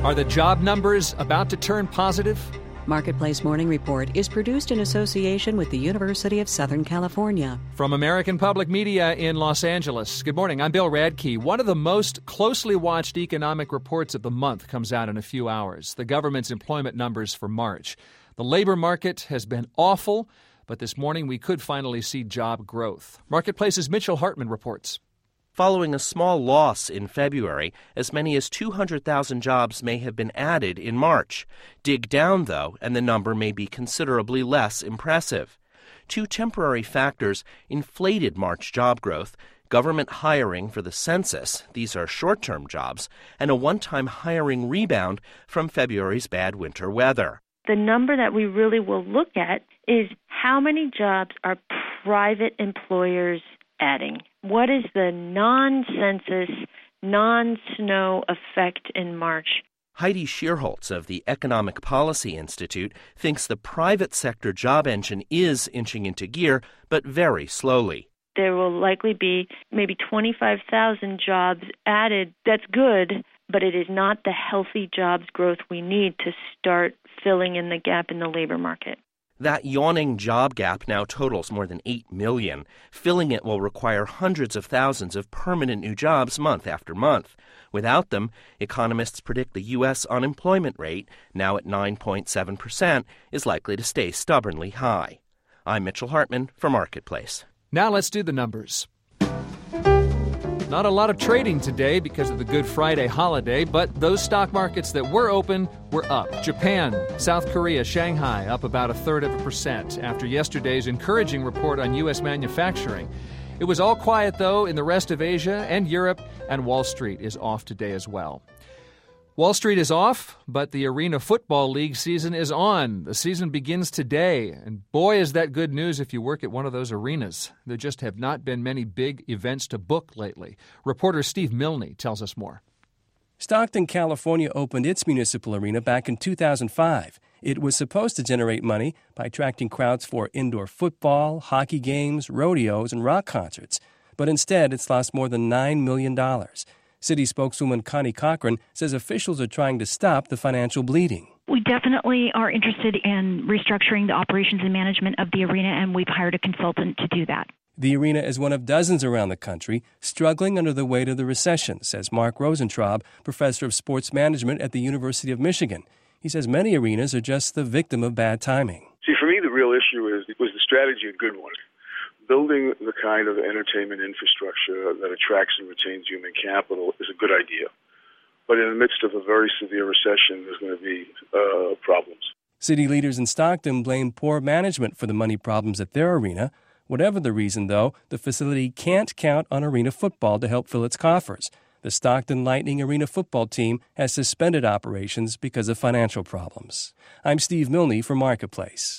Are the job numbers about to turn positive? Marketplace Morning Report is produced in association with the University of Southern California. From American Public Media in Los Angeles. Good morning, I'm Bill Radke. One of the most closely watched economic reports of the month comes out in a few hours. The government's employment numbers for March. The labor market has been awful, but this morning we could finally see job growth. Marketplace's Mitchell Hartman reports. Following a small loss in February, as many as 200,000 jobs may have been added in March. Dig down, though, and the number may be considerably less impressive. Two temporary factors inflated March job growth: government hiring for the census, these are short-term jobs, and a one-time hiring rebound from February's bad winter weather. The number that we really will look at is how many jobs are private employers adding. What is the non-census, non-snow effect in March? Heidi Shearholtz of the Economic Policy Institute thinks the private sector job engine is inching into gear, but very slowly. There will likely be maybe 25,000 jobs added. That's good, but it is not the healthy jobs growth we need to start filling in the gap in the labor market. That yawning job gap now totals more than 8 million. Filling it will require hundreds of thousands of permanent new jobs month after month. Without them, economists predict the U.S. unemployment rate, now at 9.7%, is likely to stay stubbornly high. I'm Mitchell Hartman for Marketplace. Now let's do the numbers. Not a lot of trading today because of the Good Friday holiday, but those stock markets that were open were up. Japan, South Korea, Shanghai up about 0.33% after yesterday's encouraging report on U.S. manufacturing. It was all quiet, though, in the rest of Asia and Europe, and Wall Street is off today as well. Wall Street is off, but the Arena Football League season is on. The season begins today, and boy, is that good news if you work at one of those arenas. There just have not been many big events to book lately. Reporter Steve Milne tells us more. Stockton, California opened its municipal arena back in 2005. It was supposed to generate money by attracting crowds for indoor football, hockey games, rodeos, and rock concerts. But instead, it's lost more than $9 million. City spokeswoman Connie Cochran says officials are trying to stop the financial bleeding. We definitely are interested in restructuring the operations and management of the arena, and we've hired a consultant to do that. The arena is one of dozens around the country struggling under the weight of the recession, says Mark Rosentraub, professor of sports management at the University of Michigan. He says many arenas are just the victim of bad timing. See, for me, the real issue was the strategy a good one? Building the kind of entertainment infrastructure that attracts and retains human capital is a good idea. But in the midst of a very severe recession, there's going to be problems. City leaders in Stockton blame poor management for the money problems at their arena. Whatever the reason, though, the facility can't count on arena football to help fill its coffers. The Stockton Lightning Arena football team has suspended operations because of financial problems. I'm Steve Milne for Marketplace.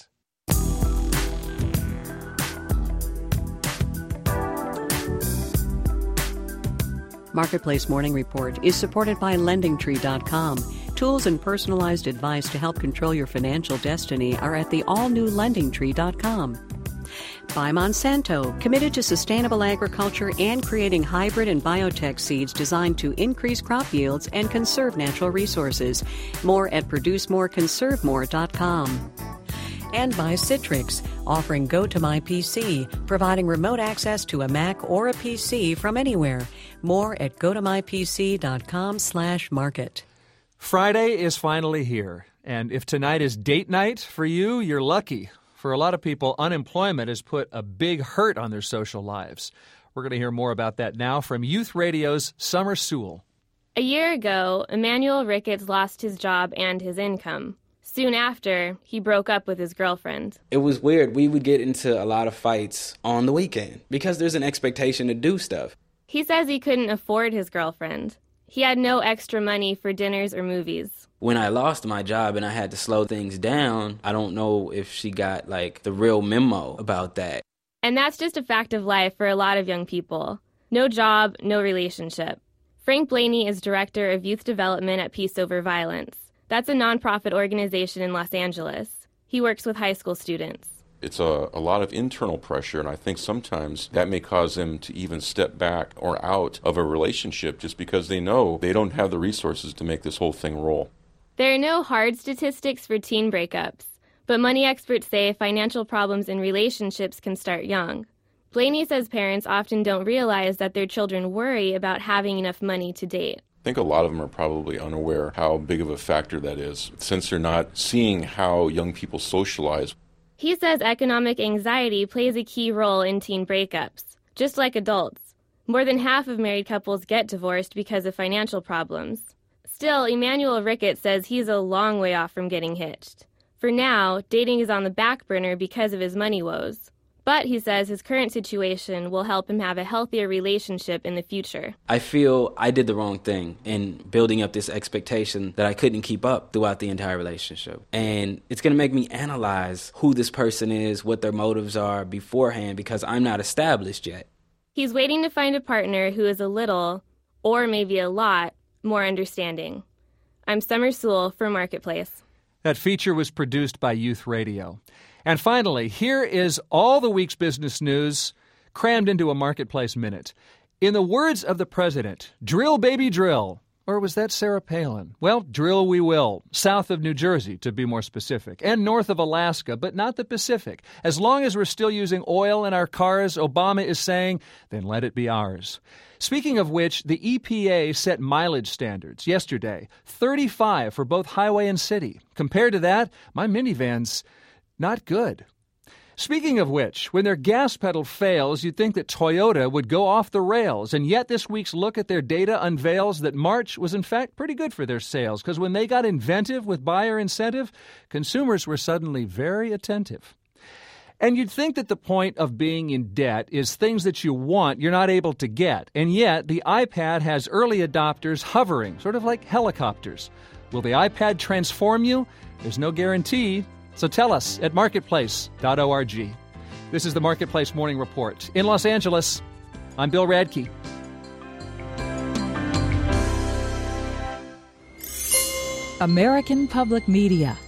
Marketplace Morning Report is supported by LendingTree.com. Tools and personalized advice to help control your financial destiny are at the all-new LendingTree.com. By Monsanto, committed to sustainable agriculture and creating hybrid and biotech seeds designed to increase crop yields and conserve natural resources. More at ProduceMoreConserveMore.com. And by Citrix, offering Go to My PC, providing remote access to a Mac or a PC from anywhere. More at GoToMyPC.com/market. Friday is finally here, and if tonight is date night for you, you're lucky. For a lot of people, unemployment has put a big hurt on their social lives. We're going to hear more about that now from Youth Radio's Summer Sewell. A year ago, Emmanuel Ricketts lost his job and his income. Soon after, he broke up with his girlfriend. It was weird. We would get into a lot of fights on the weekend because there's an expectation to do stuff. He says he couldn't afford his girlfriend. He had no extra money for dinners or movies. When I lost my job and I had to slow things down, I don't know if she got, the real memo about that. And that's just a fact of life for a lot of young people. No job, no relationship. Frank Blaney is director of youth development at Peace Over Violence. That's a nonprofit organization in Los Angeles. He works with high school students. It's a lot of internal pressure, and I think sometimes that may cause them to even step back or out of a relationship just because they know they don't have the resources to make this whole thing roll. There are no hard statistics for teen breakups, but money experts say financial problems in relationships can start young. Blaney says parents often don't realize that their children worry about having enough money to date. I think a lot of them are probably unaware how big of a factor that is, since they're not seeing how young people socialize. He says economic anxiety plays a key role in teen breakups, just like adults. More than half of married couples get divorced because of financial problems. Still, Emmanuel Ricketts says he's a long way off from getting hitched. For now, dating is on the back burner because of his money woes. But he says his current situation will help him have a healthier relationship in the future. I feel I did the wrong thing in building up this expectation that I couldn't keep up throughout the entire relationship. And it's going to make me analyze who this person is, what their motives are beforehand, because I'm not established yet. He's waiting to find a partner who is a little, or maybe a lot, more understanding. I'm Summer Sewell for Marketplace. That feature was produced by Youth Radio. And finally, here is all the week's business news crammed into a Marketplace Minute. In the words of the president, drill, baby, drill. Or was that Sarah Palin? Well, drill we will. South of New Jersey, to be more specific, and north of Alaska, but not the Pacific. As long as we're still using oil in our cars, Obama is saying, then let it be ours. Speaking of which, the EPA set mileage standards yesterday, 35 for both highway and city. Compared to that, my minivan's not good. Speaking of which, when their gas pedal fails, you'd think that Toyota would go off the rails, and yet this week's look at their data unveils that March was in fact pretty good for their sales, because when they got inventive with buyer incentive, consumers were suddenly very attentive. And you'd think that the point of being in debt is things that you want you're not able to get, and yet the iPad has early adopters hovering, sort of like helicopters. Will the iPad transform you? There's no guarantee. So tell us at marketplace.org. This is the Marketplace Morning Report. In Los Angeles, I'm Bill Radke. American Public Media.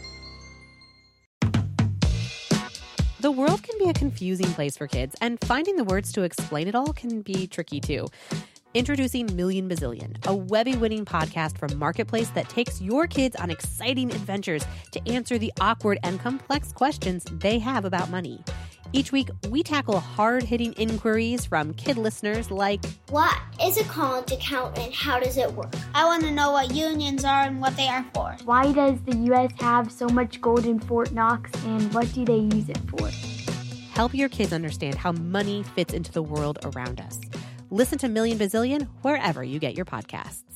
The world can be a confusing place for kids, and finding the words to explain it all can be tricky too. Introducing Million Bazillion, a Webby-winning podcast from Marketplace that takes your kids on exciting adventures to answer the awkward and complex questions they have about money. Each week, we tackle hard-hitting inquiries from kid listeners like, what is a college account and how does it work? I want to know what unions are and what they are for. Why does the U.S. have so much gold in Fort Knox and what do they use it for? Help your kids understand how money fits into the world around us. Listen to Million Bazillion wherever you get your podcasts.